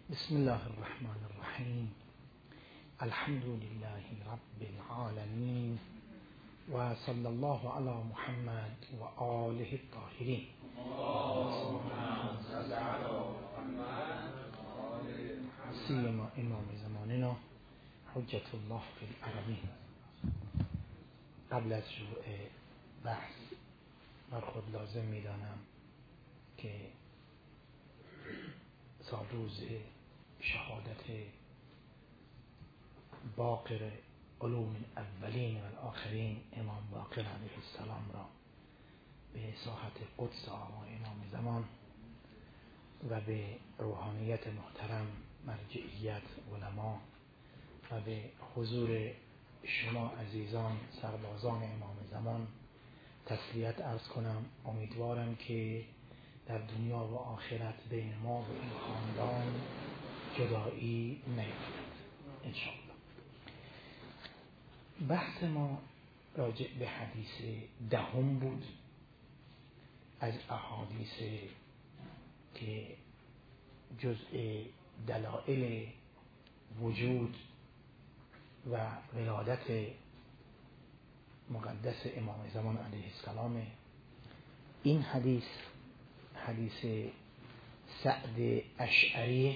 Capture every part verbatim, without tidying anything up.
بسم الله الرحمن الرحیم. الحمد لله رب العالمین و صلی الله علی محمد و آله الطاهرین. سیما امام زماننا حجت الله فی الارضین. قبل از شروع بحث بر خود لازم می‌دانم که سالروز شهادت باقر علوم الاولین و الاخرین امام باقر علیه السلام را به ساحت قدس آقای امام زمان و به روحانیت محترم مرجعیت علما و به حضور شما عزیزان سربازان امام زمان تسلیت عرض کنم. امیدوارم که در دنیا و آخرت بین ما و این خاندان جدایی نیفتد انشاءالله. بحث ما راجع به حدیث دهم بود از احادیث که جزء دلائل وجود و ولادت مقدس امام زمان علیه السلام. این حدیث حدیث سعد اشعری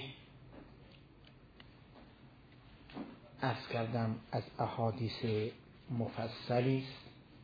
عرض کردم از احادیث مفصلی است.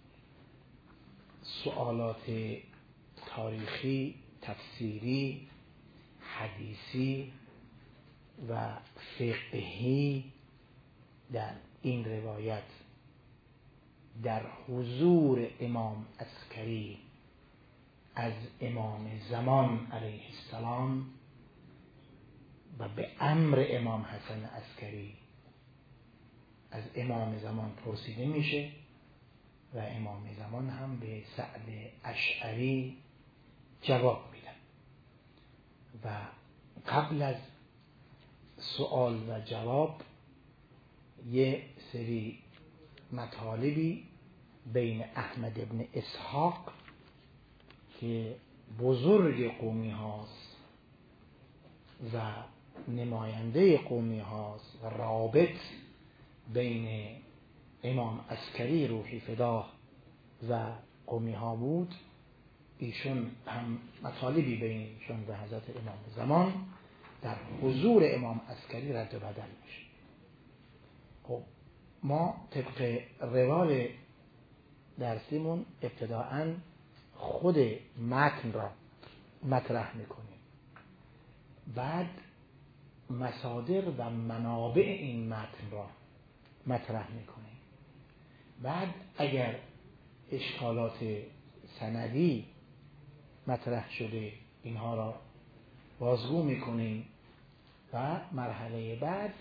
سوالات تاریخی، تفسیری، حدیثی و فقهی در این روایت در حضور امام عسکری از امام زمان علیه السلام و به امر امام حسن عسکری از امام زمان پرسیده میشه و امام زمان هم به سعد اشعری جواب میدن و قبل از سوال و جواب یه سری مطالبی بین احمد ابن اسحاق که بزرگ قومی هاست و نماینده قومی هاست و رابط بین امام عسکری روحی فداه و قومی ها بود، ایشون هم مطالبی بین ایشون و حضرت امام زمان در حضور امام عسکری رد و بدل میشه. خب ما طبق روال درسیمون ابتداءً خود متن را مطرح میکنیم، بعد مصادر و منابع این متن را مطرح میکنیم، بعد اگر اشکالات سندی مطرح شده اینها را بازگو میکنیم و مرحله بعد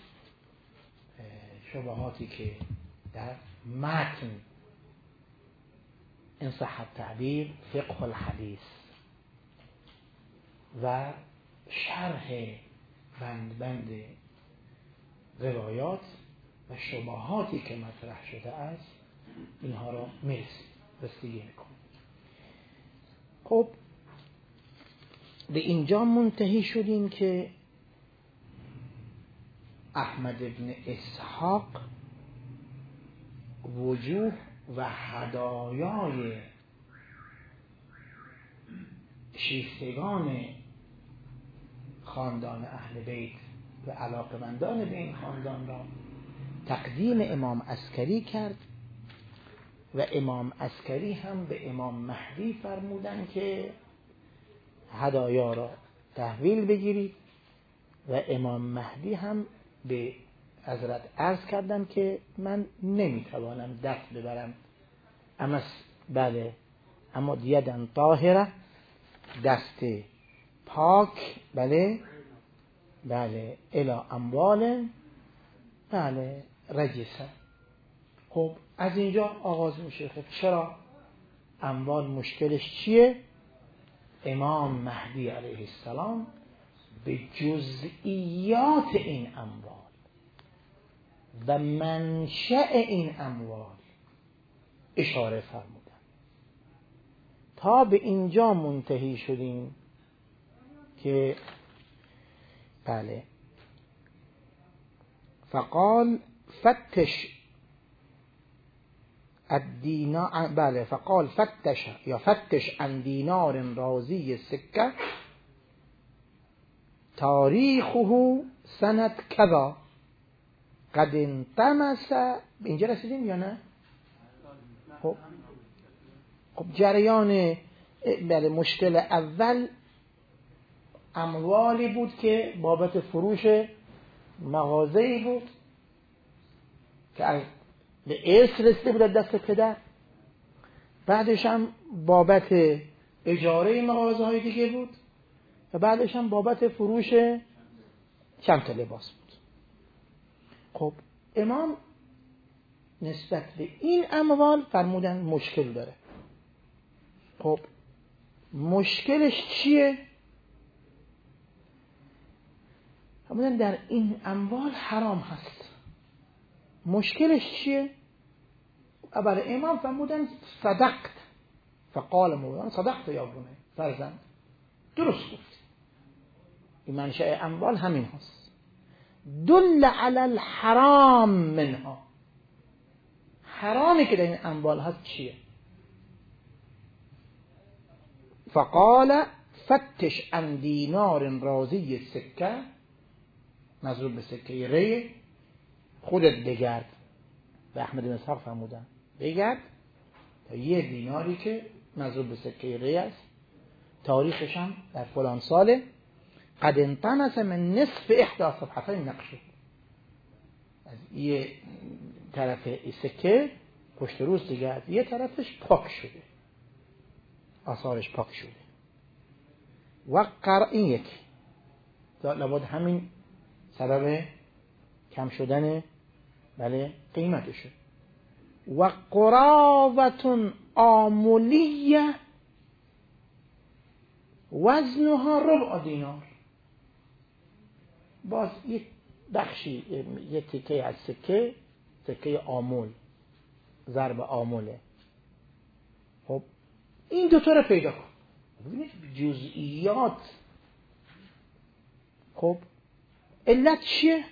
شبهاتی که در متن ان صح التعبیر فقه الحدیث و شرح بند بند روایات و شبهاتی که مطرح شده است اینها را میرسیم رسیدگی میکنیم. خب به اینجا منتهی شدیم که احمد ابن اسحاق وجوه و هدایای شیفتگان خاندان اهل بیت و علاقمندان به این خاندان را تقدیم امام عسکری کرد و امام عسکری هم به امام مهدی فرمودن که هدایا را تحویل بگیرید و امام مهدی هم به حضرت عرض کردن که من نمیتوانم دست ببرم، اما بله اما یدن طاهره، دست پاک، بله بله الی اموال، بله رجسه. خب از اینجا آغاز میشه. خب چرا اموال مشکلش چیه؟ امام مهدی علیه السلام به جزئیات این اموال و منشأ این اموال اشاره فرمودن. تا به اینجا منتهی شدیم که بله فقال فتش الدینار، بله فقال فتش یا فتش عن دینار رازی سکه تاریخه سنت کذا قد انطمس. به اینجا رسیدیم یا نه؟ خب خب جریان بله مشکل اول اموالی بود که بابت فروش مغازه‌ای بود که از به ارث رسیده بود دست پدر، بعدش هم بابت اجاره مغازه های دیگه بود و بعدش هم بابت فروش چند تا لباس بود. خب امام نسبت به این اموال فرمودن مشکل داره. خب مشکلش چیه؟ فرمودن در این اموال حرام هست. مشکلش چیه؟ اول امام فرمودن صدقت. فقال مولانا صدقت یا بنی، فرزند درست گفت. این منشأ اموال همین هست. دل علی الحرام منها، حرامی که در این اموال هست چیه؟ فقال فتش عن دینار رازی سکه، مضروب به سکه ری، خودت بگرد. به احمد بن اسحاق فرمودن بگرد تا یه دیناری که مضروب به سکه ری است، تاریخش هم در فلان ساله، قد انطمس من نصف احدى صفحتين نقشه، از یه طرف سکه پشت روز دیگه یه طرفش پاک شده، آثارش پاک شده. و قرئین یکی لابد همین سبب کم شدن بله قیمتشه. و قراوة آمولیه وزنها ربع دینار، باز یک بخشی یه تکه از سکه، سکه آمول، ضرب آموله. خب این دوتا رو پیدا کن. ببینید جزئیات. خب علت چیه؟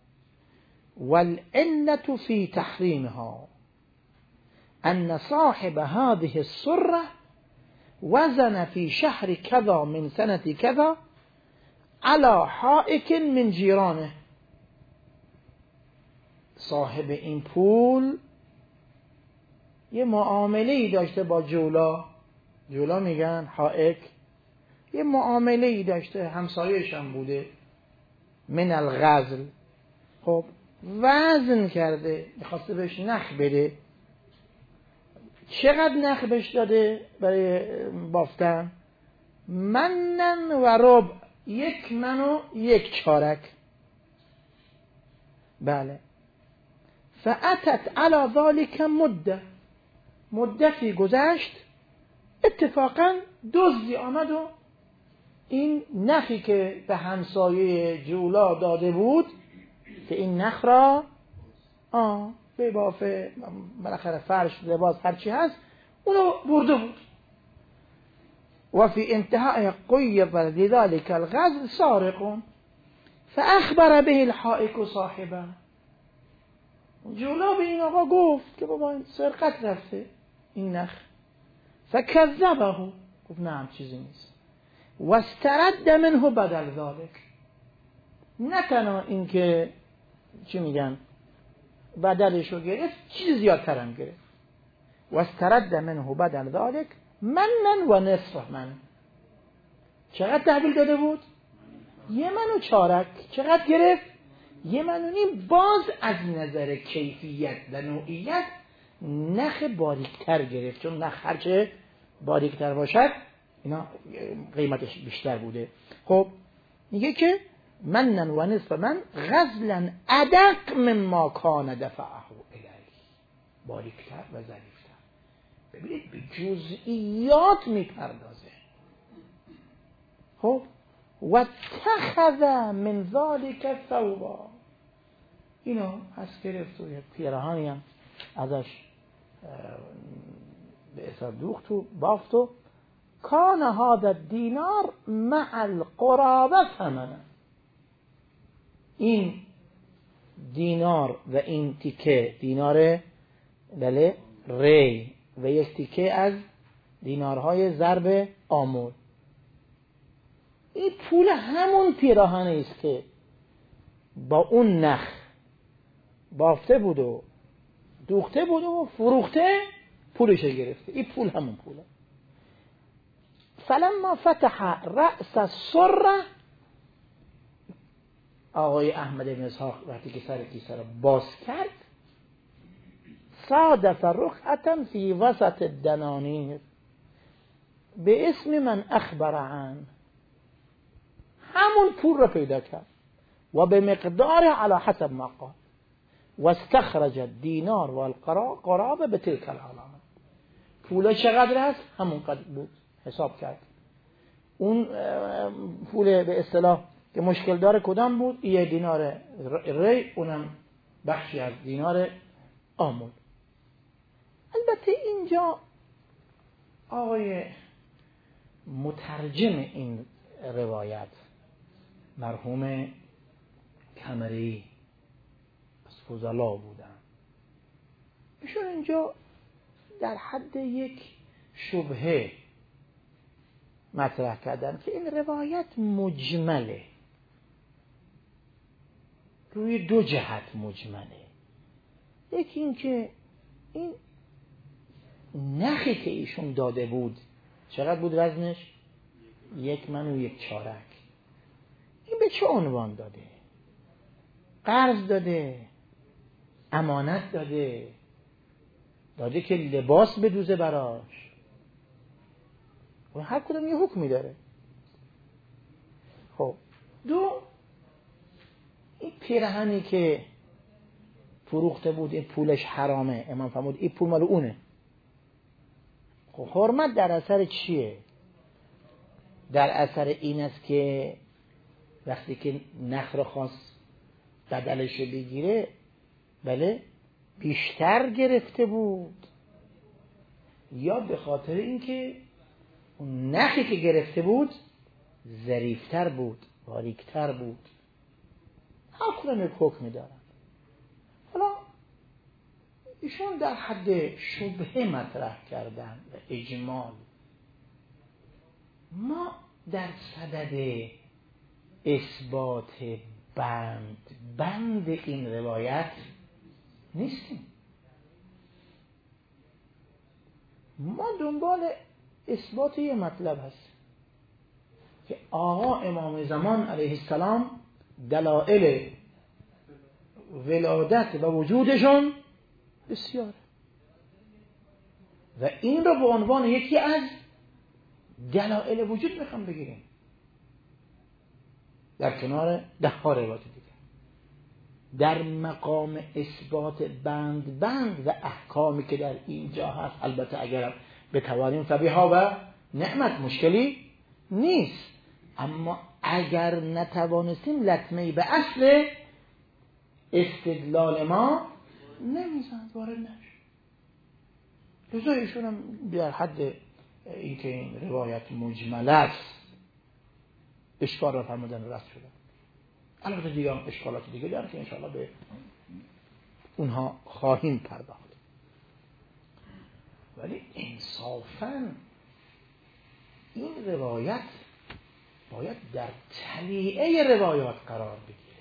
والعلة في تحريمها أن صاحب هذه السرة وزن في شهر كذا من سنة كذا على حائك من جيرانه. صاحب این پول یه معامله‌ای داشته با جولا، جولا میگن حائک، یه معامله‌ای داشته، همسایه‌ش هم بوده، من الغزل. خب وزن کرده، میخواسته بهش نخ بده. چقدر نخ بهش داده برای بافتن؟ منن و ربع، یک من و یک چارک. بله. فاتت علی ذلك مده، مدتی گذشت، اتفاقا دزدی آمد و این نخی که به همسایه جولا داده بود که این نخ را آه به بافه بالاخره فرش لباس هرچی هست اونو برده بود. و فی انتهاء قیض لذلك الغزل سارق فاخبر به الحائک صاحبه. جولا به این آقا گفت که بابا سرقت رفته این نخ. فکذبه، گفت نه هم چیزی نیست. و استرد منه بدل ذلك، نه تنها این که چی میگن بدلشو گرفت، چیز زیادتر هم گرفت. و استرد منه بدل ذلك منن و نصف من. چقدر تحویل داده بود؟ یه من و چارک. چقدر گرفت؟ یه من و نیم. باز از نظر کیفیت و نوعیت نخ باریکتر گرفت، چون نخ هرچه باریکتر باشد اینا قیمتش بیشتر بوده. خب میگه که منن و نصف من غزلا ادق مما کان دفعه الیه، باریکتر و ظریفتر. ببینید به جزئیات میپردازه. خب و تخذ من ذلك ثوبا، اینو پس گرفت و یک پیراهنی هم ازش به اثر دوخت و بافت و کان هذا الدینار مع القرابه ثمنه، این دینار و این تیکه دینار بله ری و یک تیکه از دینارهای ضرب آمول. این پول همون پیراهنه است که با اون نخ بافته بود و دوخته بود و فروخته پولش گرفته. این پول همون پوله. فلما فتح رأس السره، آقای احمد بن اسحاق وقتی که سر کیسه را باز کرد، صادف رقعة فی وسط الدنانیر به اسم من اخبر عنه، همون پول را پیدا کرد و به مقدار على حسب ما قال و استخرج الدینار و القرابه به تلك العلامه. پول چقدر هست؟ همون قدر بود. حساب کرد. اون پول به اصطلاح که مشکل داره کدام بود؟ یه دینار ری، اونم بخشی از دینار آمول. البته اینجا آقای مترجم این روایت مرحوم کمری از فضلا بودن، ایشون اینجا در حد یک شبهه مطرح کردن که این روایت مجمله، روی دو جهت مجمله. یکی این که این نخی که ایشون داده بود چقدر بود وزنش؟ یک من و یک چارک. این به چه عنوان داده؟ قرض داده، امانت داده، داده که لباس بدوزه براش، و هر کدوم یه حکمی داره. خب دو، این پیرهنی که فروخته بود این پولش حرامه، امام فرمود این پول مال اونه. خب حرمت در اثر چیه؟ در اثر این است که وقتی که نخ را خواست بدلش رو بگیره، بله بیشتر گرفته بود، یا به خاطر اینکه اون نخی که گرفته بود ظریفتر بود، باریکتر بود. هر کدوم یک حکمی دارن. حالا ایشون در حد شبهه مطرح کردن و اجمال. ما در صدد اثبات بند بند این روایت نیستیم. ما دنبال اثبات یه مطلب هست که آقا امام زمان علیه السلام دلائل ولادت و وجودشون بسیار، و این رو به عنوان یکی از دلائل وجود میخوام بگیریم در کنار ده ها روایت دیگه. در مقام اثبات بند بند و احکامی که در اینجا هست، البته اگر بتوانیم فبیها و نعمت، مشکلی نیست، اما اگر نتوانستیم لطمه‌ای به اصل استدلال ما نمیزند، وارد نشه. لذا ایشون هم در حد اینکه این روایت مجمل است اشکال را فرمودن رد شدن. البته دیگه هم اشکالات دیگه دارن که انشاءالله به اونها خواهیم پرداخت. ولی انصافاً این روایت باید در تلیعه روایات قرار بگیره.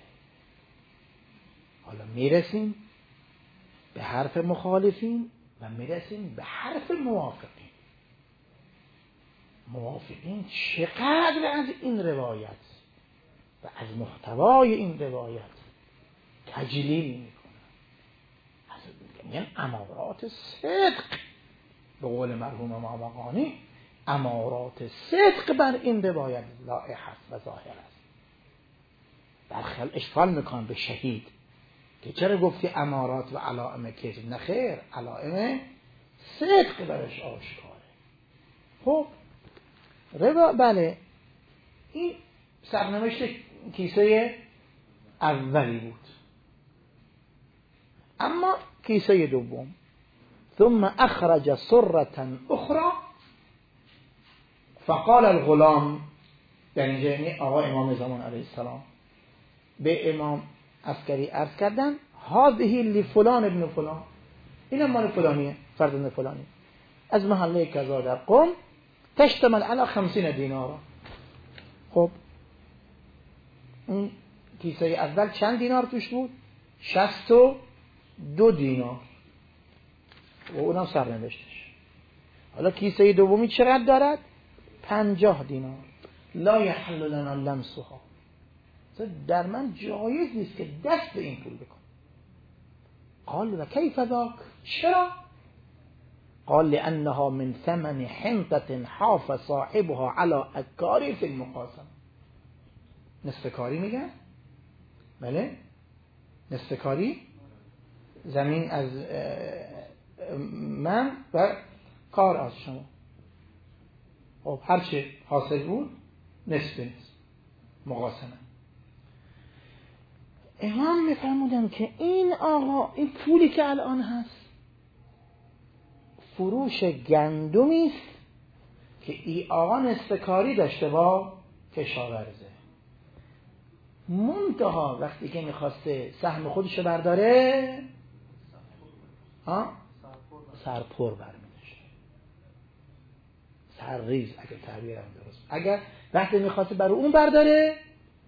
حالا میرسیم به حرف مخالفین و میرسیم به حرف موافقین. موافقین چقدر از این روایت و از محتوای این روایت تجلیل میکنن، از میگن امارات صدق، به قول مرحوم مامقانی امارات صدق بر این روایت لائح است و ظاهر است. برخل اشکال میکنن به شهید که چرا گفتی امارات و علائم کذب؟ نه خیر، علائم صدق برش آشکاره. خب روا بله، این سرنوشت کیسه اولی بود. اما کیسه دوم، ثم اخرج سرة اخرى فقال الغلام، در اینجا یعنی آقا امام زمان علیه السلام به امام عسکری عرض کردن هذه لفلان ابن فلان، این مال فلانیه، فرزند فلانی، از محله کذا در قم، تشتمل علی خمسین دینار. خب اون کیسه اول چند دینار توش بود؟ شصت و دو دینار و اونم سرنوشتش. حالا کیسه دومی چقدر دارد؟ پنجاه دینار. لا یحل لنا لمسها، در من جایز نیست که دست به این پول بکن. قال و کیف ذاک؟ چرا؟ قال لانها من ثمن حنطة حاف صاحبها على اکار فی المقاسمه. نصف کاری میگن؟ بله نصف کاری، زمین از من و کار از شما. خب هر چه حاصل بود نصف نصف مقاسمه. امام میفرمودن که این آقا، این پولی که الان هست فروش گندمی است که ای آقا نصف کاری داشته با کشاورزه. منتها وقتی که میخواسته سهم خودشو برداره ها سرپر برمیداشته، سرریز اگه تعبیرم درست. اگر وقتی میخواسته برای اون برداره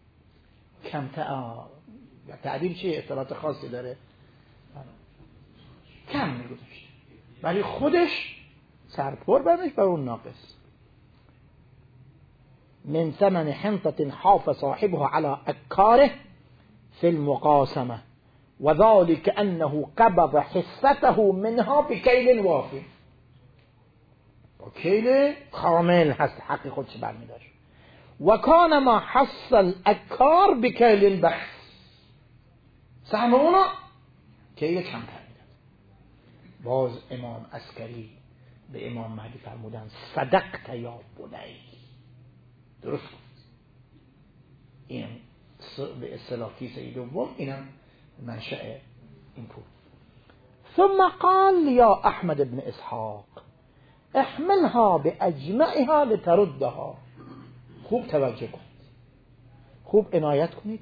کمتر، تعبیر چیه؟ اصطلاحات خاصی داره، کم میگذاشته، ولی خودش سرپر برمیش برای اون ناقص. من ثمن حنطة حاف صاحبها على أكاره في المقاسمة وذلك أنه قبض حصته منها بكيل وافي. وكيل كامل هست حقی خودش برمیداشت. وكان ما حصل أكار بكيل بخس، سهم اونا کیل کمتر میداد. باز امام عسکری به امام مهدی فرمودن صدقت یا بنی، درست گفت. این به اصطلاح کیسه دوم، اینم منشأ این پول. ثم قال یا احمد بن اسحاق احملها باجمعها لتردها. خوب توجه کنید، خوب عنایت کنید،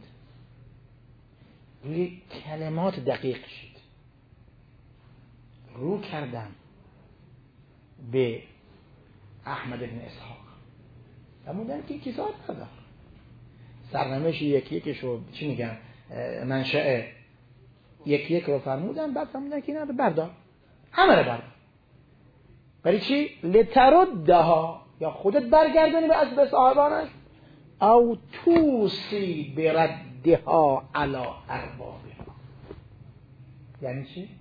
روی کلمات دقیق شید. رو کردم به احمد بن اسحاق، فرمودن که کیسه ها ندار، سرنوشت یکی یکشو چی میگن، منشأ یکی یک رو فرمودن، بعد فرمودن که اینا رو بردار، همه رو بردار. برای چی؟ لتردها، یا خودت برگردونی به اسب صاحبانش، او توسی بردها علی اربابها. یعنی چی؟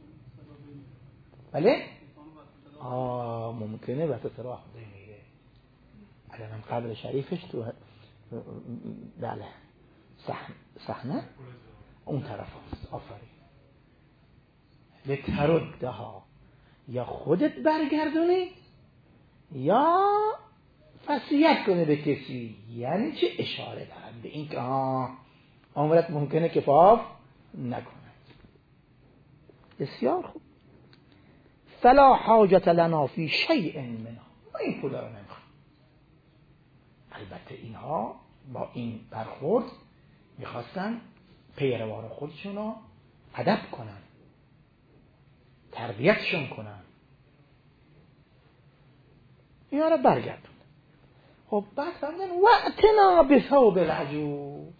بله؟ آه ممکنه وقت سراح میگه الان قبر شریفش تو بله صحنه صحنه اون طرف هست. آفرین. لتردها، یا خودت برگردونی یا وصیت کنه به کسی. یعنی چه؟ اشاره دارن به این که ها عمرت ممکنه کفاف نکند. بسیار خوب. فلا حاجت لنا فی شیء منها، ما این پولا رو نمیخوام. البته اینها با این برخورد میخواستن پیروان خودشون رو ادب کنن، تربیتشون کنن، اینا رو برگردون. خب بعد فرمودن واتنا بثوب العجوز.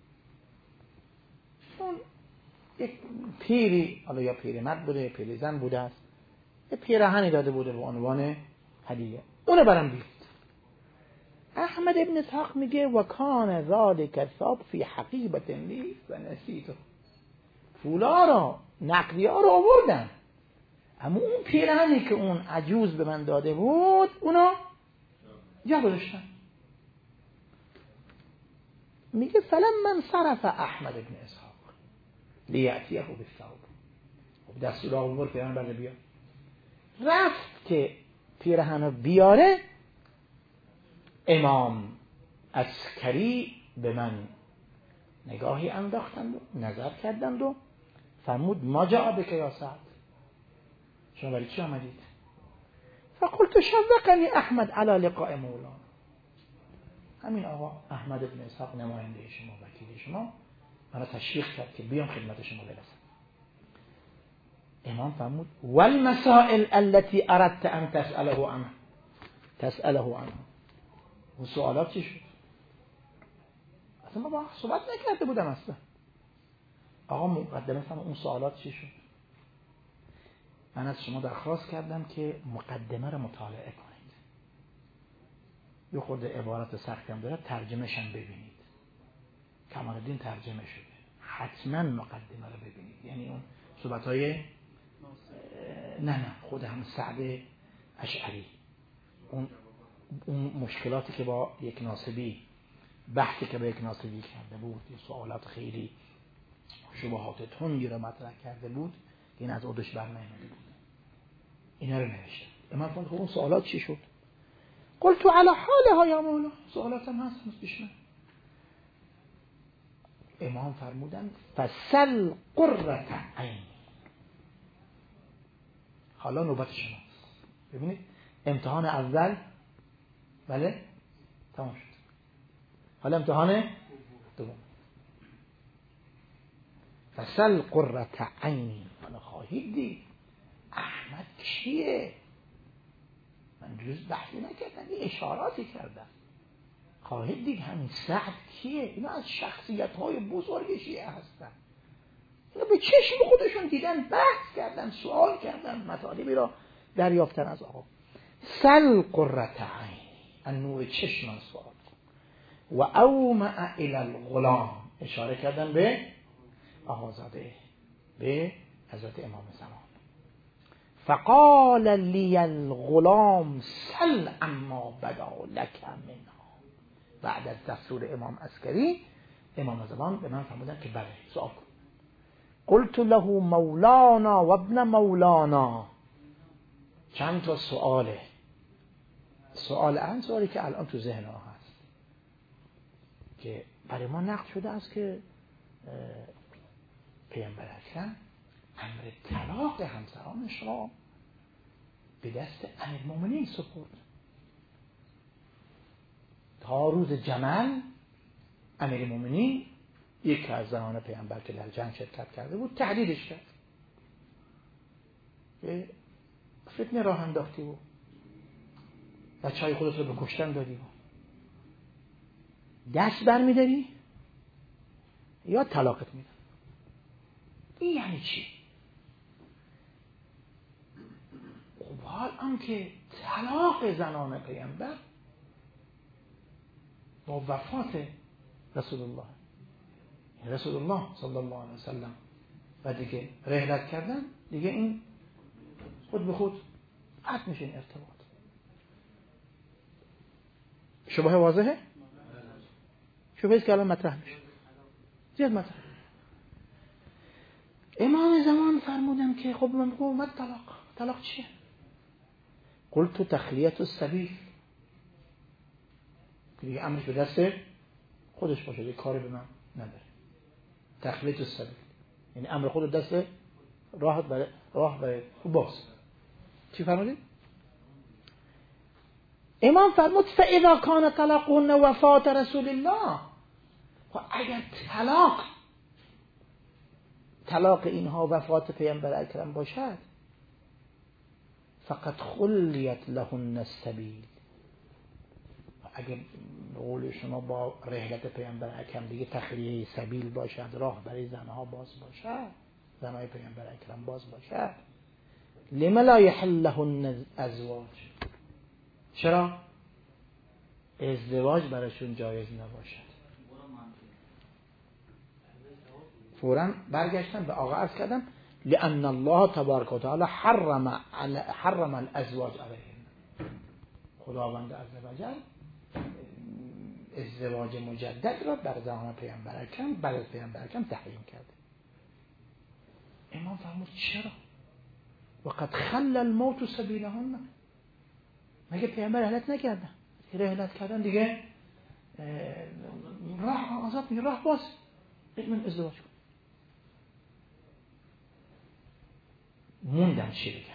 اون یک پیری، حالا یا پیرمرد بوده یا پیرزن بوده است، یه پیراهنی داده بوده به عنوان هدیه، اونو برام بیست. احمد ابن اسحاق میگه و کان ذالک ثوب فی حقیبة لی و نسیته. پولا رو نقدی ها رو آوردن، اما اون پیراهنی که اون عجوز به من داده بود اونو جا گذاشتن. میگه فلما انصرف احمد ابن اسحاق لیأتیه بالثوب، خب دستور آورد پیراهن برده بیار. رفت که پیراهن رو بیاره، امام عسکری به من نگاهی انداختند و نظر کردند و فرمود ما جاء بک یا سعد، شما برای چی آمدید؟ فقلت شوقنی احمد علی لقاء مولانا. همین آقا احمد بن اسحاق نماینده شما، وکیل شما، منو تشویق کرد که بیام خدمت شما برسم. امام فرمود والمسائل التي اردت ان تسأله عنها تسأله عنها. اون سوالات چی شد؟ اصلا ما با صحبت نکرده بودم اصلا. آقا مقدمه فرمود اون سوالات چی شد؟ من از شما درخواست کردم که مقدمه رو مطالعه کنید. یه خورده عبارت سختی هم داره، ترجمه‌ش هم ببینید. کمال‌الدین ترجمه شده. حتما مقدمه رو ببینید. یعنی اون صحبت‌های نه نه خود هم سعد اشعری، اون اون مشکلاتی که با یک ناصبی، بحثی که با یک ناصبی کرده بود، یه سوالات خیلی شبهات تندی رو مطرح کرده بود، این از عودش برنمی‌آمده بود. اینا رو نوشته. امام فرمود خب اون سوالات چی شد؟ قلت علی حالها یا مولا، سوالات هم هست پیش من. امام فرمودن فسل قرة عین. حالا نوبت شماست. ببینید امتحان اول بله تمام شد. حالا امتحان دوم. فسل قرة عین. حالا خواهید دید احمد کیه؟ من جز بحثی نکردم، یه اشاراتی کردم. خواهید دید همین سعد کیه؟ اینا از شخصیت های بزرگ شیعه هستن. اینا به چشم خودشون دیدن، بحث کردن، سوال کردن، مطالبی را دریافتن از آقا. سل قرة عین، از نور چشم من سوال کن. و اومع الی الغلام، اشاره کردن به آقازاده، به حضرت امام زمان. فقال لی الغلام سل اما بدا لک منها. بعد از دستور امام عسکری، امام زمان به من فرمودن که بله سوال کن. قلت له مولانا و ابن مولانا. چند تا سواله. سوال اول سوالی که الان تو ذهن ها هست که برای ما نقل شده است که پیامبر اکرم امر طلاق همسرانش را به دست امیرالمومنین سپرد. تا روز جمل امیرالمومنین یک از زنان پیامبر که در جنگ شرکت کرده بود تهدیدش کرد که فتنه راه انداختی و بچهای خودت رو به کشتن دادی و دست برمی‌داری یا طلاقت میدن. این یعنی چی؟ خب حال هم که طلاق زنان پیامبر با وفات رسول الله رسول الله صلی الله علیه وسلم و دیگه رحلت کردن، دیگه این خود به خود قطع میشه این ارتباط. شبهه واضحه؟ شبهه که الان مطرح میشه، زیاد مطرح. امام زمان فرمودم که خب من بگم اومد طلاق. طلاق چیه؟ قلت تخلیت السبیل، که دیگه امرش به دست خودش باشه، دیگه کاری به من نداره. تخلیت السبیل یعنی امر خود دست راحت برای راه برای باز. چی فرمودید؟ امام فرمود فاذا کان طلاقهن وفات رسول الله. خب اگر طلاق طلاق اینها وفات پیامبر اکرم باشد، فقط خلیت لهن السبیل. اگر قول شما با رحلت پیامبر اکرم دیگه تخلیه سبیل باشد، راه برای زنها باز باشد، زنهای پیامبر اکرم باز باشد، لما لا یحل لهن ازواج. چرا ازدواج براشون جایز نباشد؟ فوراً برگشتم به آقا عرض کردم لأن الله تبارک و تعالی حرم حرم الازواج علیهم. خداوند عزوجل ازدواج مجدد را بر زمان پیامبر اکرم بعد از پیامبر اکرم تحریم کرده. امام فرمود چرا؟ وقد خل الموت سبیلهن. مگه پیامبر رحلت نکردن؟ رحلت کردن دیگه راه آزاد میگه، راه باز من ازدواج کن. موندم چی بگم.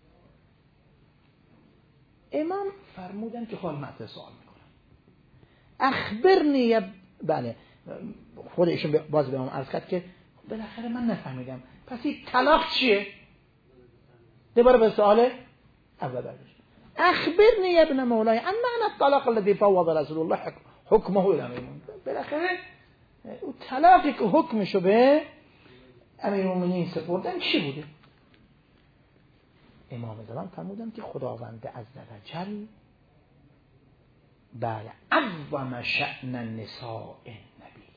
امام فرمودن که خال مطلع سوال میکنم اخبرنی بله خود ایشون باز به من عرض کرد که بالاخره من نفهمیدم پس این طلاق چیه؟ دوباره به سوال اول برگشت. اخبرنی یا ابن مولای عن معنی الطلاق الذي فوض رسول الله حکمه الى امیر المؤمنین. بالاخره اون طلاقی که حکمشو به امیر المؤمنین سپردن چی بوده؟ امام زمان فرمودن که خداوند عزوجل بله عظم شأن النساء النبی،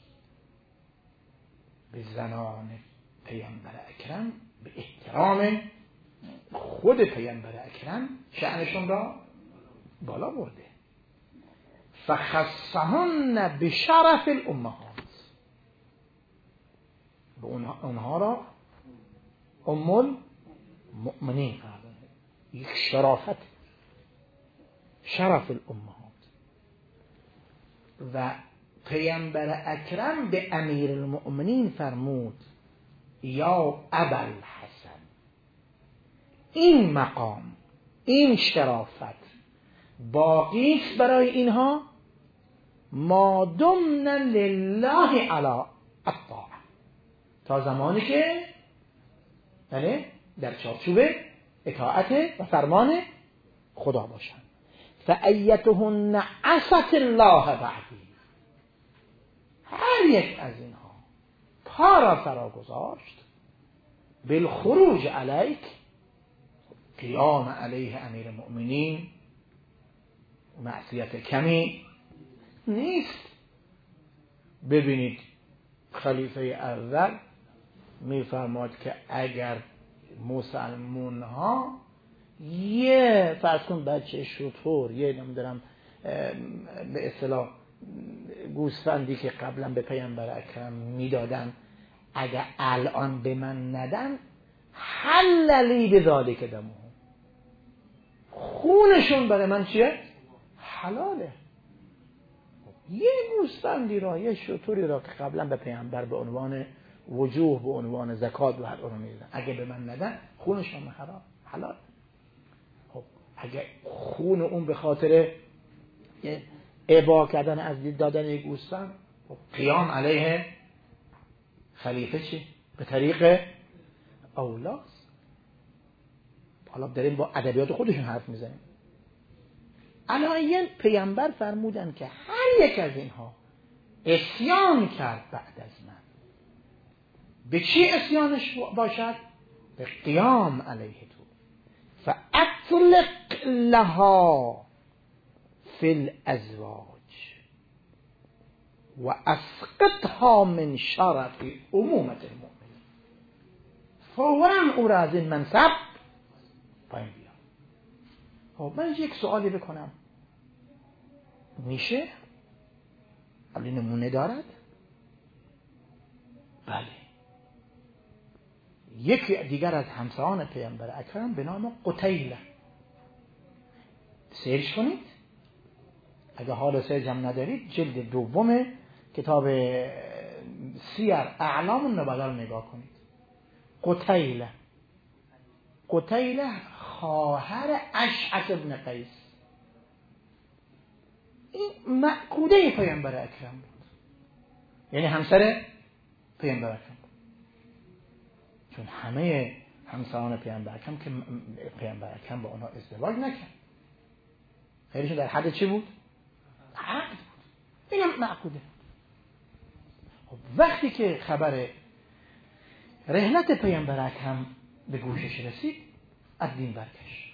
به زنان پیامبر اکرم به احترام خود پیامبر اکرم شأنشون را بالا برده. فخصهن بشرف الامهات، به اونها, اونها را ام المؤمنین قرار داده. یک شرافت، شرف الامهات. و پیامبر اکرم به امیر المؤمنین فرمود یا ابوالحسن، این مقام، این شرافت باقی است برای اینها ما دمن لله علی الطاعه، تا زمانی که بله در چارچوب اطاعت و فرمان خدا باشند. فایتهن عصت الله بعدی، هر یک از اینها پا را فرا گذاشت بالخروج علیک، قیام علیه امیر المؤمنین معصیت کمی نیست. ببینید خلیفه اول میفرماد که اگر مسلمون ها یه فرض کن بچه شطور، یه نمیدونم به اصطلاح گوسفندی که قبلا به پیامبر اکرم میدادن اگر الان به من ندن حللی به ذالک دمو، خونشون برای من چیه؟ حلاله. یه گوسفندی را، یه شطوری را که قبلا به پیامبر به عنوان وجوه، به عنوان زکات و هر اونو میدادن، اگه به من ندن خونشون حرام حلال. خب اگه خون اون به خاطر ابا کردن از دادن یک گوسفند، خب قیام علیه خلیفه چی؟ به طریق اولاست. حالا داریم با ادبیات خودشون حرف میزنیم. علایین پیامبر فرمودن که هر یک از اینها عصیان کرد بعد از من، به چی عصیانش باشد؟ به قیام علیه تو. فاطلق لها فی الازواج و اسقطها من شرف امومت المؤمنین. فورا او را از این منصب پایین بیار. خب من یک سوالی بکنم، میشه؟ ولی نمونه دارد؟ بله. یکی دیگر از همسران پیامبر اکرم به نام قتیله، سرچ کنید اگه حال سرچ هم ندارید، جلد دوم کتاب سیر اعلام النبلا رو نگاه کنید. قتیله قتیله خواهر اشعث ابن قیس، این معقوده پیامبر اکرم بود، یعنی همسر پیامبر اکرم بود. چون همه همسران پیامبر اکرم که پیامبر اکرم با اونها ازدواج نکرد، خیلیشون در حد چی بود؟ عقد بود. اینم معقوده. خب وقتی که خبر رحلت پیامبر اکرم به گوشش رسید، از دین برگشت،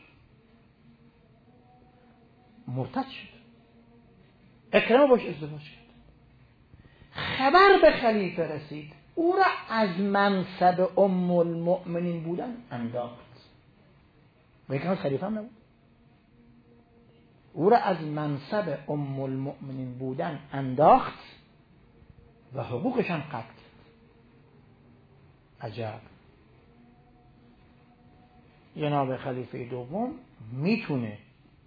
مرتد شد، اکرم باش ازدواج کرد. خبر به خلیفه رسید، او را از منصب ام المؤمنین بودن انداخت. میگن خلیفه هم نبود، او را از منصب ام المؤمنین بودن انداخت و حقوقش هم قطع کرد. عجب. جناب خلیفه دوم میتونه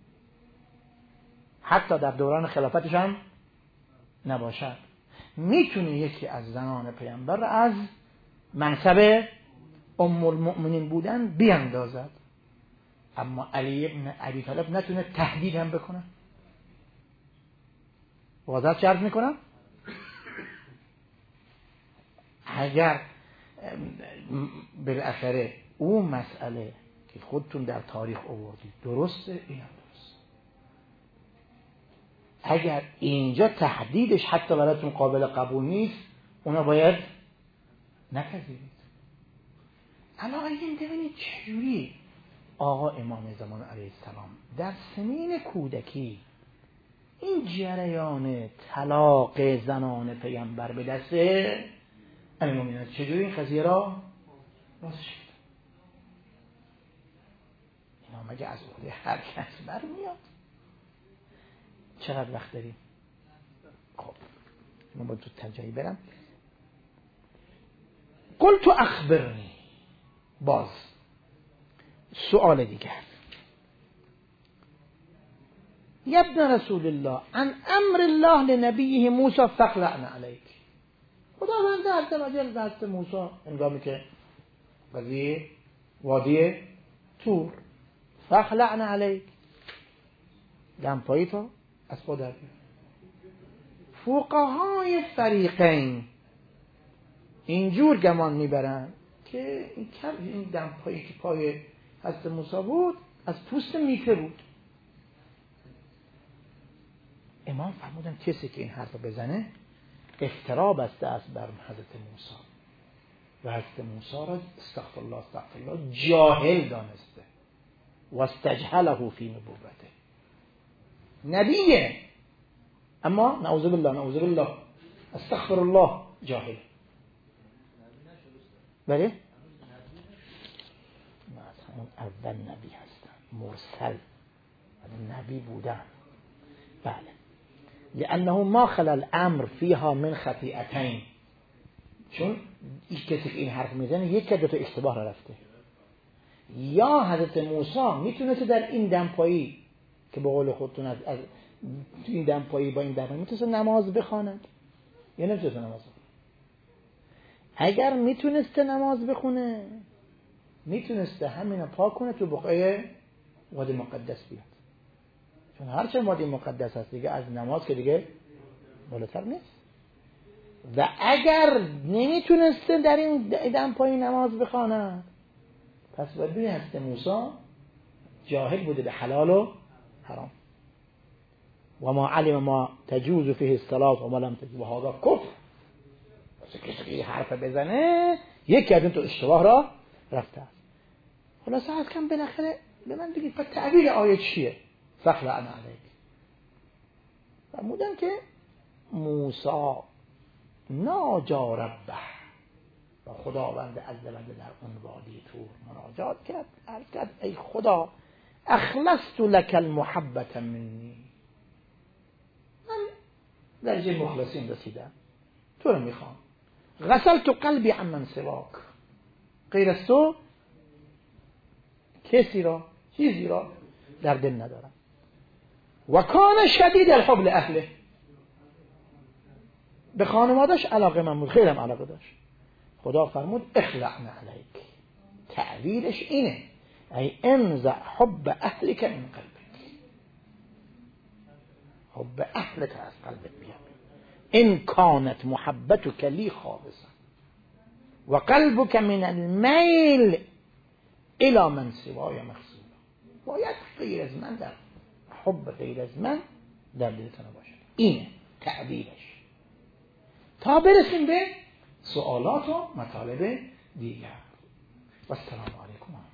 حتی در دوران خلافتش هم نباشد، میتونه یکی از زنان پیامبر را از منصب ام المؤمنین بودن بیاندازد، اما علی ابن ابی طالب نتونه تهدید هم بکنه. واضح چه عرض میکنم؟ اگر بالاخره اون مسئله که خودتون در تاریخ آوردید درسته، این هم درست. اگر اینجا تهدیدش حتی براتون قابل قبول نیست، اونا باید نپذیرید. علاقه این ببینید چجوری آقا امام زمان علیه السلام در سنین کودکی این جریان طلاق زنان پیامبر به دسته امیرالمومنین چجوری این قضیه را راست شد. اینا مگه از عهده هر کس برمیاد؟ چقدر وقت داریم؟ خب من باید تو تنجایی برم. قلت اخبرنی، باز سؤال دیگر. یا ابن رسول الله عن امر الله لنبیه موسی فاخلعن علیک. خداوند عز و جل دست موسی هنگامی که قضیه وادی تور فاخلعن علیک، دمپایی تو از پا در بیار. فقهای فریقین اینجور گمان میبرن که این کم این دمپایی که پای حضرت موسی بود از پوست میته بود. امام فرمودن کسی که این حرف بزنه افترا بسته است بر حضرت موسی و حضرت موسی را استغفر الله استغفر الله جاهل دانسته و استجهله فی نبوته. نبیه اما نعوذ بالله نعوذ بالله استغفر الله جاهل. بله مثلا اون اول نبی هستن، مرسل نبی بودن. بله لأنه ما خلا الامر فيها من خطیئتین، چون این کسی که این حرف میزنه یک دو تا اشتباه را رفته. یا حضرت موسی میتونسته در این دمپایی که به قول خودتون از, از این دمپایی با این دمپایی میتونسته نماز بخواند یا نمیتونسته نماز بخونه؟ اگر میتونسته نماز بخونه میتونسته همینو پاک کنه تو بقعه وادی مقدس بیاد، چون هرچند وادی مقدس هست دیگه از نماز که دیگه بالاتر نیست. و اگر نمیتونسته در این دمپایی نماز بخواند پس باید ببین حضرت موسی جاهل بوده به حلال و حرام. و ما علم ما تجوز فیه الصلاة و ما لم تجوز و هذا کفر. کسی که حرف بزنه یکی از این تو اشتباه را رفته است. خلاصه از کم بالاخره به من بگید پس تعبیر آیه چیه؟ فاخلعن علیک. فرمودن که موسی ناجا ربه و خداوند عزوجل در اون وادی تور مناجات کرد، عرض کرد ای خدا اخلصت لك المحبت منی، من درجه مخلصین رسیدم، تو رو میخوام. غسلت قلبی عمن سواک، غیر از تو کسی را چیزی را در دل ندارم. و کان شدید الحب لاهله، به خانوادش علاقه من بود، خیلی هم علاقه داشت. خدا فرمود اخلعن علیک، تعبیرش اینه ای انزع حب اهلک من قلبک، حب اهلک از قلبت بیاد. این کانت محبتک لی خالصا و قلبک من المیل الی من سوای مخصوصا. باید غیر از من در حب غیر از من در دلتون باشه. اینه تعبیرش. تا برسیم به سوالات و مطالب دیگر. و السلام علیکم.